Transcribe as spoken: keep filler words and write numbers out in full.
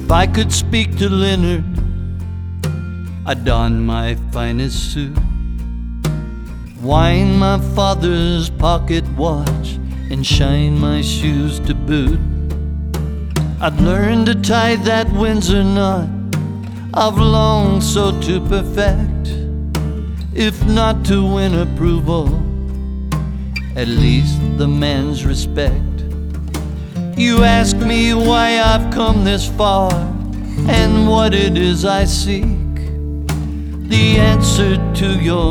If I could speak to Leonard, I'd don my finest suit, wind my father's pocket watch, and shine my shoes to boot. I'd learn to tie that Windsor knot I've longed so to perfect. If not to win approval, at least the man's respect. You ask me why I've come this far and what it is I seek. The answer to your